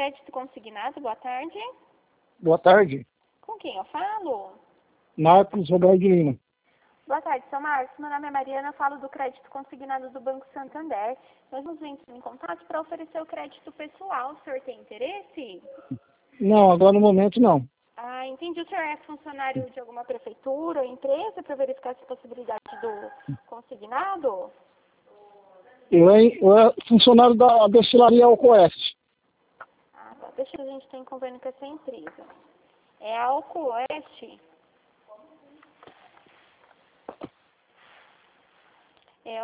Crédito Consignado, boa tarde. Boa tarde. Com quem eu falo? Marcos Roberto de Lima. Boa tarde, seu Marcos. Meu nome é Mariana, eu falo do Crédito Consignado do Banco Santander. Nós nos entramos em contato para oferecer o crédito pessoal. O senhor tem interesse? Não, agora no momento não. Ah, entendi. O senhor é funcionário de alguma prefeitura ou empresa para verificar essa possibilidade do consignado? Eu é funcionário da destilaria Alcoeste. Ah, tá. Deixa a gente ter em convênio com essa empresa. É a Alcoeste?